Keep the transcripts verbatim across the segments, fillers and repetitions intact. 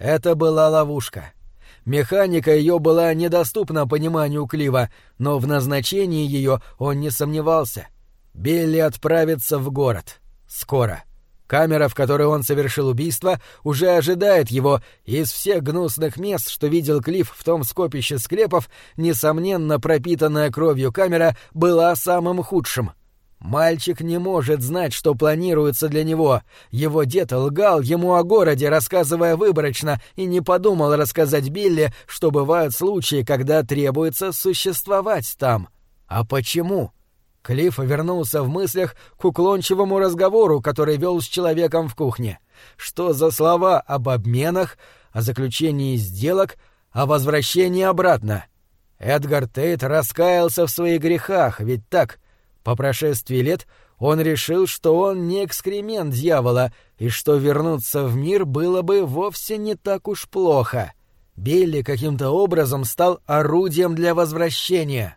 Это была ловушка. Механика ее была недоступна пониманию Клива, но в назначении ее он не сомневался. Билли отправится в город. Скоро. Камера, в которой он совершил убийство, уже ожидает его, и из всех гнусных мест, что видел Клифф в том скопище склепов, несомненно, пропитанная кровью камера была самым худшим. Мальчик не может знать, что планируется для него. Его дед лгал ему о городе, рассказывая выборочно, и не подумал рассказать Билли, что бывают случаи, когда требуется существовать там. А почему? Клифф вернулся в мыслях к уклончивому разговору, который вел с человеком в кухне. Что за слова об обменах, о заключении сделок, о возвращении обратно? Эдгар Тейт раскаялся в своих грехах, ведь так? По прошествии лет он решил, что он не экскремент дьявола, и что вернуться в мир было бы вовсе не так уж плохо. Билли каким-то образом стал орудием для возвращения.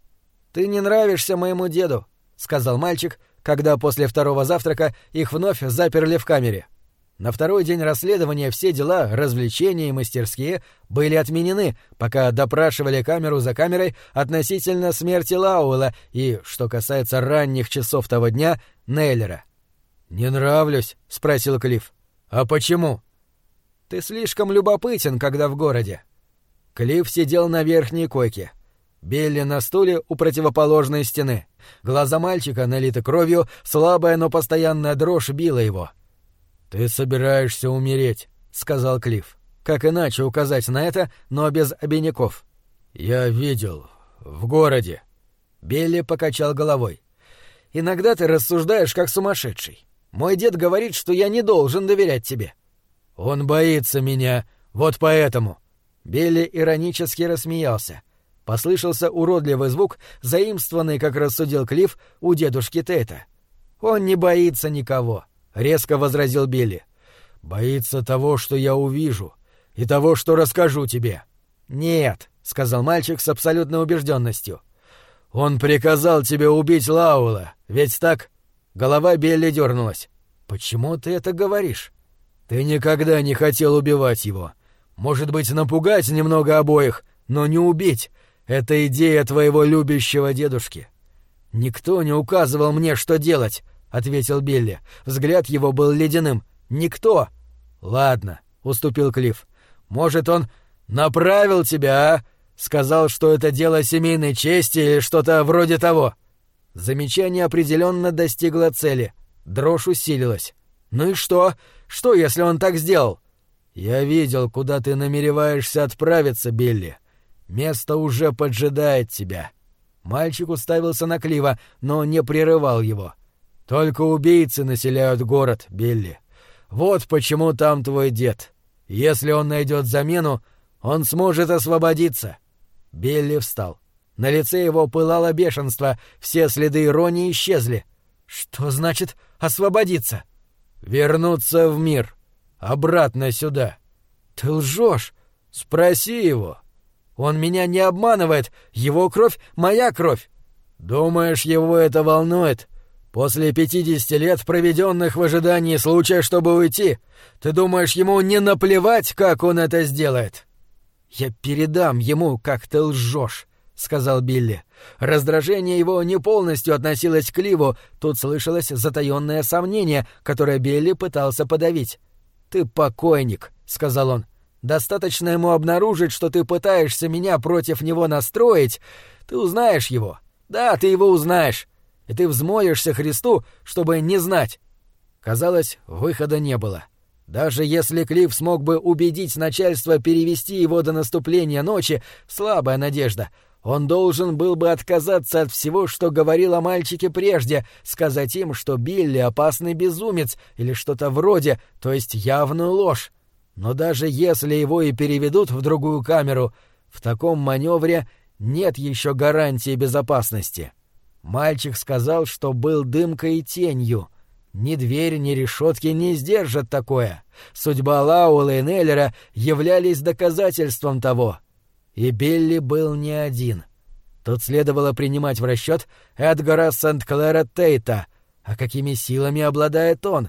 «Ты не нравишься моему деду», — сказал мальчик, когда после второго завтрака их вновь заперли в камере. На второй день расследования все дела, развлечения и мастерские были отменены, пока допрашивали камеру за камерой относительно смерти Лауэлла и, что касается ранних часов того дня, Нейлера. «Не нравлюсь?» — спросил Клифф. «А почему?» «Ты слишком любопытен, когда в городе». Клифф сидел на верхней койке. Билли на стуле у противоположной стены. Глаза мальчика налиты кровью, слабая, но постоянная дрожь била его. «Ты собираешься умереть», — сказал Клифф. Как иначе указать на это, но без обиняков? «Я видел. В городе». Билли покачал головой. «Иногда ты рассуждаешь как сумасшедший. Мой дед говорит, что я не должен доверять тебе». «Он боится меня. Вот поэтому». Билли иронически рассмеялся. Послышался уродливый звук, заимствованный, как рассудил Клифф, у дедушки Тейта. «Он не боится никого», — резко возразил Билли. «Боится того, что я увижу, и того, что расскажу тебе». «Нет», — сказал мальчик с абсолютной убежденностью. «Он приказал тебе убить Лауэлла, ведь так?» Голова Билли дернулась. «Почему ты это говоришь?» «Ты никогда не хотел убивать его. Может быть, напугать немного обоих, но не убить. Это идея твоего любящего дедушки». «Никто не указывал мне, что делать», — ответил Билли. Взгляд его был ледяным. «Никто». «Ладно», — уступил Клифф. «Может, он направил тебя, а? Сказал, что это дело семейной чести или что-то вроде того». Замечание определенно достигло цели. Дрожь усилилась. «Ну и что? Что, если он так сделал?» «Я видел, куда ты намереваешься отправиться, Билли. Место уже поджидает тебя». Мальчик уставился на Клива, но не прерывал его. «Только убийцы населяют город, Билли. Вот почему там твой дед. Если он найдет замену, он сможет освободиться». Билли встал. На лице его пылало бешенство, все следы иронии исчезли. «Что значит освободиться?» «Вернуться в мир. Обратно сюда». «Ты лжешь. Спроси его». «Он меня не обманывает. Его кровь — моя кровь». «Думаешь, его это волнует? После пятидесяти лет, проведенных в ожидании случая, чтобы уйти, ты думаешь, ему не наплевать, как он это сделает?» «Я передам ему, как ты лжешь», — сказал Билли. Раздражение его не полностью относилось к Кливу, тут слышалось затаённое сомнение, которое Билли пытался подавить. «Ты покойник», — сказал он. «Достаточно ему обнаружить, что ты пытаешься меня против него настроить. Ты узнаешь его. Да, ты его узнаешь. И ты взмолишься Христу, чтобы не знать». Казалось, выхода не было. Даже если Клифф смог бы убедить начальство перевести его до наступления ночи, слабая надежда, он должен был бы отказаться от всего, что говорил о мальчике прежде, сказать им, что Билли — опасный безумец или что-то вроде, то есть явную ложь. Но даже если его и переведут в другую камеру, в таком маневре нет еще гарантии безопасности. Мальчик сказал, что был дымкой и тенью. Ни дверь, ни решетки не сдержат такое. Судьба Лауэлла и Нейлера являлись доказательством того. И Билли был не один. Тут следовало принимать в расчет Эдгара Сент-Клэра Тейта. А какими силами обладает он?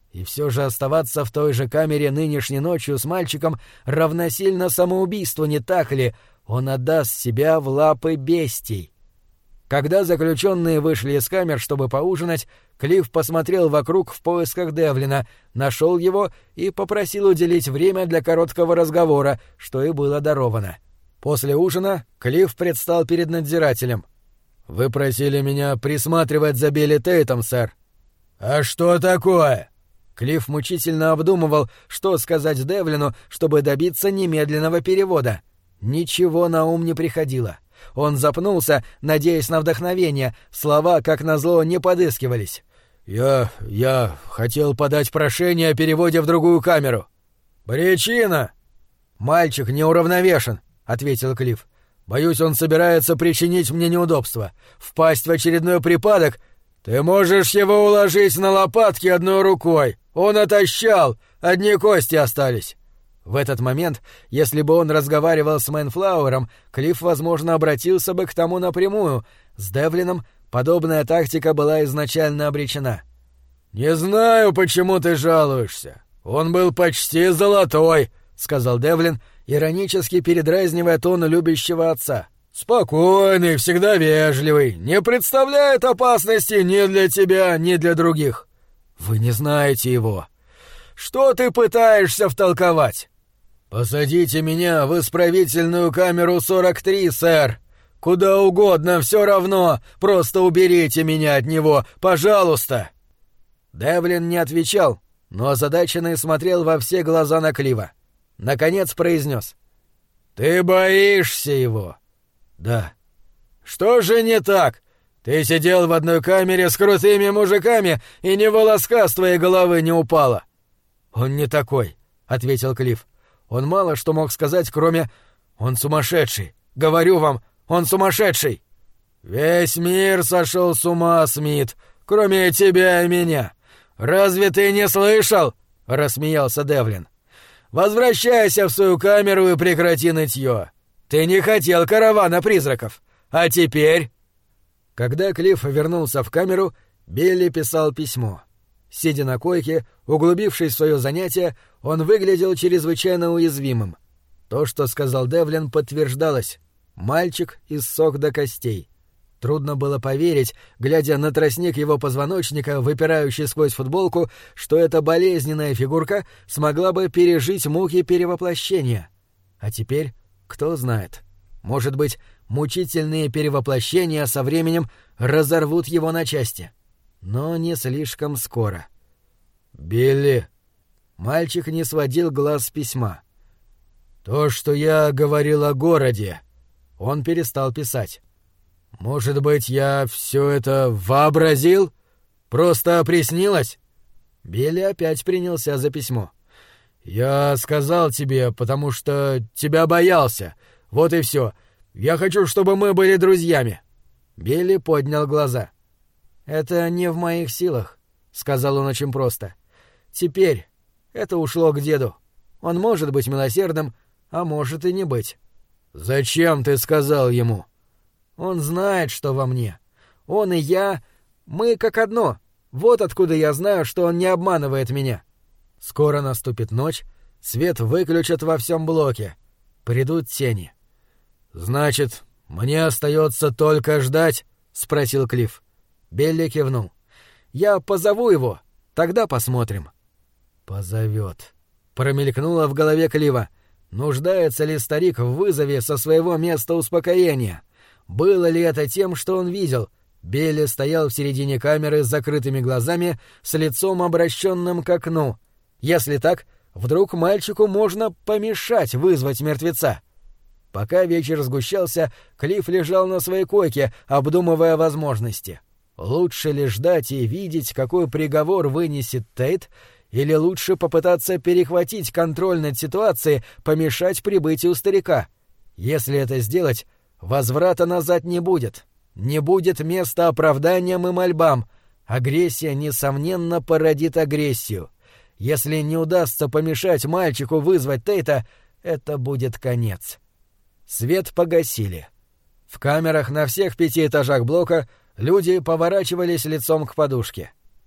И все же оставаться в той же камере нынешней ночью с мальчиком равносильно самоубийству, не так ли? Он отдаст себя в лапы бестий. Когда заключенные вышли из камер, чтобы поужинать, Клифф посмотрел вокруг в поисках Девлина, нашел его и попросил уделить время для короткого разговора, что и было даровано. После ужина Клифф предстал перед надзирателем. «Вы просили меня присматривать за Билли Тейтом, сэр». «А что такое?» Клифф мучительно обдумывал, что сказать Девлину, чтобы добиться немедленного перевода. Ничего на ум не приходило. Он запнулся, надеясь на вдохновение, слова, как назло, не подыскивались. «Я... я хотел подать прошение о переводе в другую камеру». «Причина?» «Мальчик неуравновешен», — ответил Клифф. «Боюсь, он собирается причинить мне неудобства. Впасть в очередной припадок...» «Ты можешь его уложить на лопатки одной рукой. Он отощал, одни кости остались». В этот момент, если бы он разговаривал с Мэнфлауэром, Клифф, возможно, обратился бы к тому напрямую. С Девлином подобная тактика была изначально обречена. «Не знаю, почему ты жалуешься. Он был почти золотой», — сказал Девлин, иронически передразнивая тон любящего отца. «Спокойный, всегда вежливый, не представляет опасности ни для тебя, ни для других». «Вы не знаете его». «Что ты пытаешься втолковать?» «Посадите меня в исправительную камеру сорок три, сэр. Куда угодно, все равно. Просто уберите меня от него, пожалуйста». Девлин не отвечал, но озадаченный смотрел во все глаза на Клиффа. Наконец произнес. «Ты боишься его?» «Да». «Что же не так? Ты сидел в одной камере с крутыми мужиками, и ни волоска с твоей головы не упало». «Он не такой», — ответил Клифф. Он мало что мог сказать, кроме «Он сумасшедший! Говорю вам, он сумасшедший!» «Весь мир сошел с ума, Смит, кроме тебя и меня. Разве ты не слышал?» — рассмеялся Девлин. «Возвращайся в свою камеру и прекрати нытье. Ты не хотел каравана призраков. А теперь...» Когда Клифф вернулся в камеру, Билли писал письмо. Сидя на койке, углубившись в свое занятие, он выглядел чрезвычайно уязвимым. То, что сказал Девлин, подтверждалось. Мальчик иссох до костей. Трудно было поверить, глядя на тростник его позвоночника, выпирающий сквозь футболку, что эта болезненная фигурка смогла бы пережить муки перевоплощения. А теперь, кто знает, может быть, мучительные перевоплощения со временем разорвут его на части. Но не слишком скоро. «Билли!» Мальчик не сводил глаз с письма. «То, что я говорил о городе...» Он перестал писать. «Может быть, я все это вообразил? Просто приснилось?» Билли опять принялся за письмо. «Я сказал тебе, потому что тебя боялся. Вот и все. Я хочу, чтобы мы были друзьями». Билли поднял глаза. «Это не в моих силах», — сказал он очень просто. «Теперь это ушло к деду. Он может быть милосердным, а может и не быть». «Зачем ты сказал ему?» «Он знает, что во мне. Он и я, мы как одно. Вот откуда я знаю, что он не обманывает меня». Скоро наступит ночь, свет выключат во всем блоке. Придут тени. «Значит, мне остается только ждать?» — спросил Клифф. Билли кивнул. «Я позову его, тогда посмотрим». «Позовет». Промелькнуло в голове Клиффа. Нуждается ли старик в вызове со своего места успокоения? Было ли это тем, что он видел? Билли стоял в середине камеры с закрытыми глазами, с лицом обращенным к окну. Если так, вдруг мальчику можно помешать вызвать мертвеца. Пока вечер сгущался, Клифф лежал на своей койке, обдумывая возможности. Лучше ли ждать и видеть, какой приговор вынесет Тейт, или лучше попытаться перехватить контроль над ситуацией, помешать прибытию старика? Если это сделать, возврата назад не будет. Не будет места оправданиям и мольбам. Агрессия, несомненно, породит агрессию. Если не удастся помешать мальчику вызвать Тейта, это будет конец. Свет погасили. В камерах на всех пяти этажах блока люди поворачивались лицом к подушке.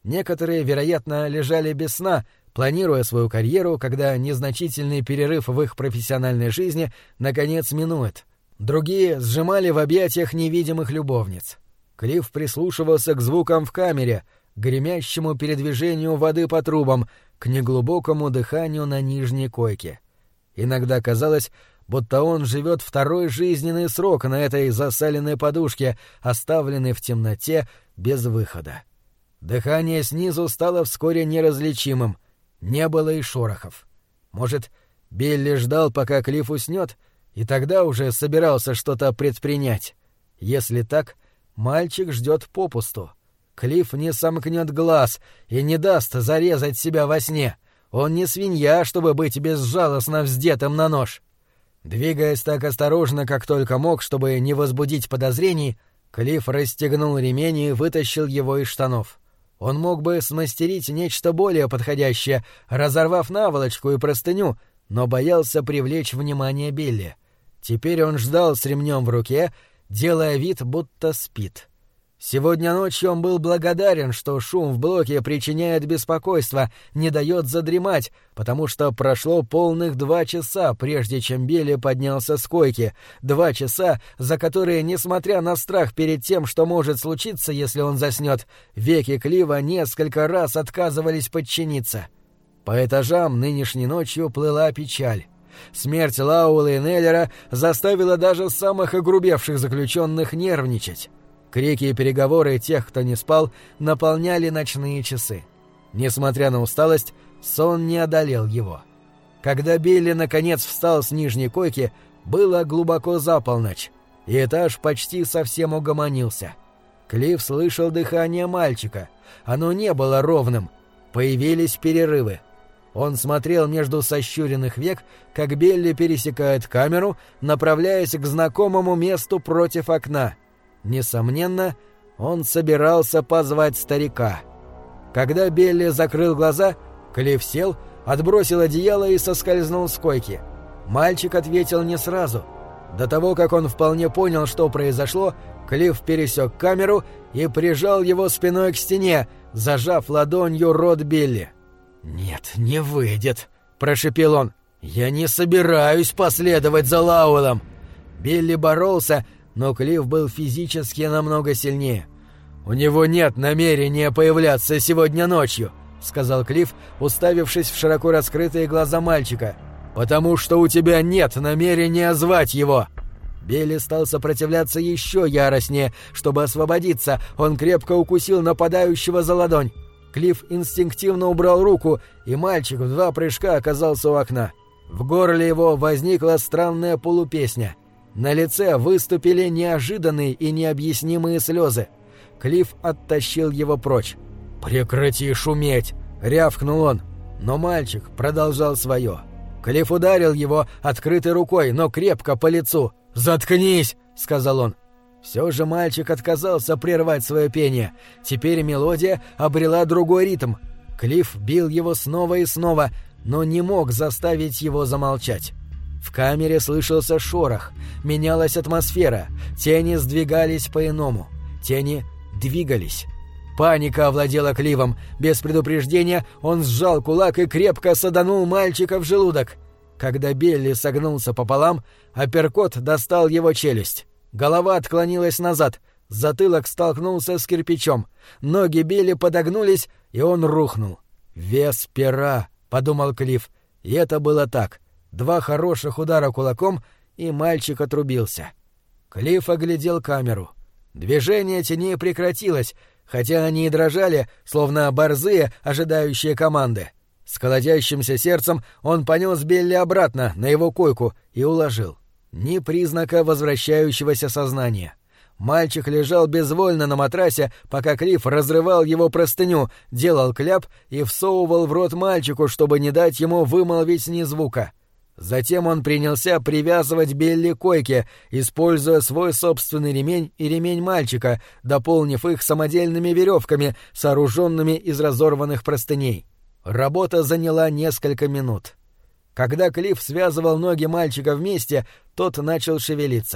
Некоторые, вероятно, лежали без сна, планируя свою карьеру, когда незначительный перерыв в их профессиональной жизни наконец минует. Другие сжимали в объятиях невидимых любовниц. Клифф прислушивался к звукам в камере, к гремящему передвижению воды по трубам, к неглубокому дыханию на нижней койке. Иногда казалось, будто он живет второй жизненный срок на этой засаленной подушке, оставленной в темноте без выхода. Дыхание снизу стало вскоре неразличимым. Не было и шорохов. Может, Билли ждал, пока Клифф уснет, и тогда уже собирался что-то предпринять. Если так, мальчик ждет попусту. Клифф не сомкнет глаз и не даст зарезать себя во сне. Он не свинья, чтобы быть безжалостно вздетым на нож. Двигаясь так осторожно, как только мог, чтобы не возбудить подозрений, Клифф расстегнул ремень и вытащил его из штанов. Он мог бы смастерить нечто более подходящее, разорвав наволочку и простыню, но боялся привлечь внимание Билли. Теперь он ждал с ремнем в руке, делая вид, будто спит. Сегодня ночью он был благодарен, что шум в блоке причиняет беспокойство, не дает задремать, потому что прошло полных два часа, прежде чем Билли поднялся с койки, два часа, за которые, несмотря на страх перед тем, что может случиться, если он заснет, веки Клива несколько раз отказывались подчиниться. По этажам нынешней ночью плыла печаль. Смерть Лауэлла и Неллера заставила даже самых огрубевших заключенных нервничать. Крики и переговоры тех, кто не спал, наполняли ночные часы. Несмотря на усталость, сон не одолел его. Когда Билли наконец встал с нижней койки, было глубоко за полночь, и этаж почти совсем угомонился. Клифф слышал дыхание мальчика. Оно не было ровным. Появились перерывы. Он смотрел между сощуренных век, как Билли пересекает камеру, направляясь к знакомому месту против окна. Несомненно, он собирался позвать старика. Когда Билли закрыл глаза, Клифф сел, отбросил одеяло и соскользнул с койки. Мальчик ответил не сразу. До того, как он вполне понял, что произошло, Клифф пересек камеру и прижал его спиной к стене, зажав ладонью рот Билли. «Нет, не выйдет», — прошепел он. «Я не собираюсь последовать за Лауэллом». Билли боролся, но Клифф был физически намного сильнее. «У него нет намерения появляться сегодня ночью», — сказал Клифф, уставившись в широко раскрытые глаза мальчика. «Потому что у тебя нет намерения звать его». Билли стал сопротивляться еще яростнее. Чтобы освободиться, он крепко укусил нападающего за ладонь. Клифф инстинктивно убрал руку, и мальчик в два прыжка оказался у окна. В горле его возникла странная полупесня. На лице выступили неожиданные и необъяснимые слезы. Клифф оттащил его прочь. «Прекрати шуметь!» — рявкнул он. Но мальчик продолжал свое. Клифф ударил его открытой рукой, но крепко по лицу. «Заткнись!» — сказал он. Все же мальчик отказался прервать свое пение. Теперь мелодия обрела другой ритм. Клифф бил его снова и снова, но не мог заставить его замолчать. В камере слышался шорох, менялась атмосфера, тени сдвигались по-иному. Тени двигались. Паника овладела Клиффом. Без предупреждения он сжал кулак и крепко саданул мальчика в желудок. Когда Билли согнулся пополам, апперкот достал его челюсть. Голова отклонилась назад, затылок столкнулся с кирпичом. Ноги Билли подогнулись, и он рухнул. «Вес пера», — подумал Клифф, и это было так. Два хороших удара кулаком, и мальчик отрубился. Клифф оглядел камеру. Движение теней прекратилось, хотя они и дрожали, словно борзые, ожидающие команды. С колотящимся сердцем он понес Билли обратно на его койку и уложил. Ни признака возвращающегося сознания. Мальчик лежал безвольно на матрасе, пока Клифф разрывал его простыню, делал кляп и всовывал в рот мальчику, чтобы не дать ему вымолвить ни звука. Затем он принялся привязывать Билли к койке, используя свой собственный ремень и ремень мальчика, дополнив их самодельными веревками, сооруженными из разорванных простыней. Работа заняла несколько минут. Когда Клифф связывал ноги мальчика вместе, тот начал шевелиться.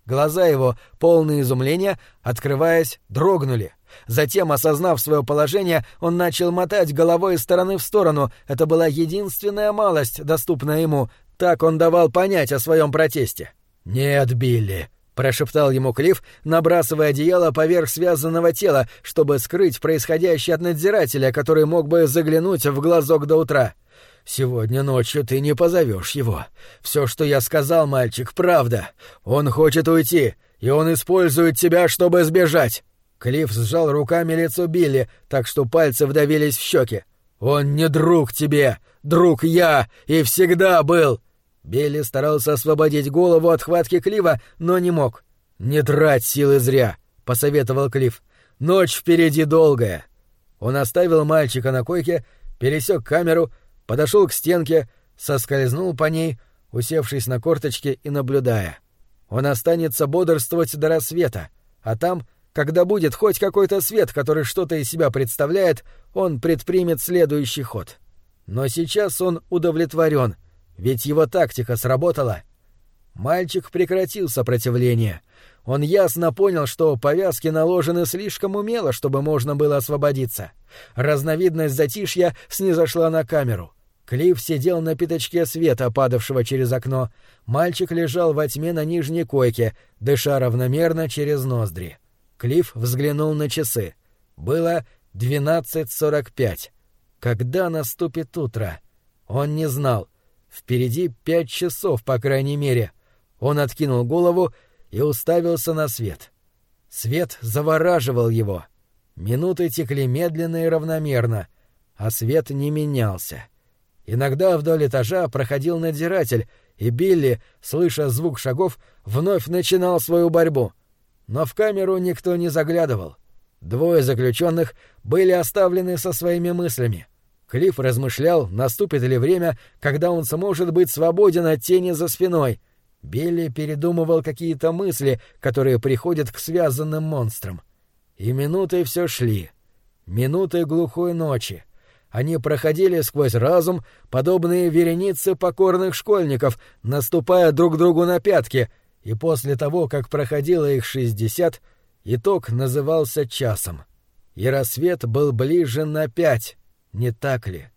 Глаза его, полные изумления, открываясь, дрогнули. Затем, осознав свое положение, он начал мотать головой из стороны в сторону. Это была единственная малость, доступная ему. Так он давал понять о своем протесте. «Нет, Билли», — прошептал ему Клифф, набрасывая одеяло поверх связанного тела, чтобы скрыть происходящее от надзирателя, который мог бы заглянуть в глазок до утра. «Сегодня ночью ты не позовешь его. Все, что я сказал, мальчик, правда. Он хочет уйти, и он использует тебя, чтобы сбежать». Клифф сжал руками лицо Билли, так что пальцы вдавились в щеки. «Он не друг тебе, друг я, и всегда был!» Билли старался освободить голову от хватки Клиффа, но не мог. «Не трать силы зря», — посоветовал Клифф. «Ночь впереди долгая». Он оставил мальчика на койке, пересек камеру, подошел к стенке, соскользнул по ней, усевшись на корточки и наблюдая. Он останется бодрствовать до рассвета, а там, когда будет хоть какой-то свет, который что-то из себя представляет, он предпримет следующий ход. Но сейчас он удовлетворен, ведь его тактика сработала. Мальчик прекратил сопротивление. Он ясно понял, что повязки наложены слишком умело, чтобы можно было освободиться. Разновидность затишья снизошла на камеру. Клифф сидел на пятачке света, падавшего через окно. Мальчик лежал во тьме на нижней койке, дыша равномерно через ноздри. Клифф взглянул на часы. Было двенадцать сорок пять. Когда наступит утро? Он не знал. Впереди пять часов, по крайней мере. Он откинул голову и уставился на свет. Свет завораживал его. Минуты текли медленно и равномерно, а свет не менялся. Иногда вдоль этажа проходил надзиратель, и Билли, слыша звук шагов, вновь начинал свою борьбу. Но в камеру никто не заглядывал. Двое заключенных были оставлены со своими мыслями. Клифф размышлял, наступит ли время, когда он сможет быть свободен от тени за спиной. Билли передумывал какие-то мысли, которые приходят к связанным монстрам. И минуты все шли. Минуты глухой ночи. Они проходили сквозь разум, подобные веренице покорных школьников, наступая друг другу на пятки, и после того, как проходило их шестьдесят, итог назывался часом. И рассвет был ближе на пять, не так ли?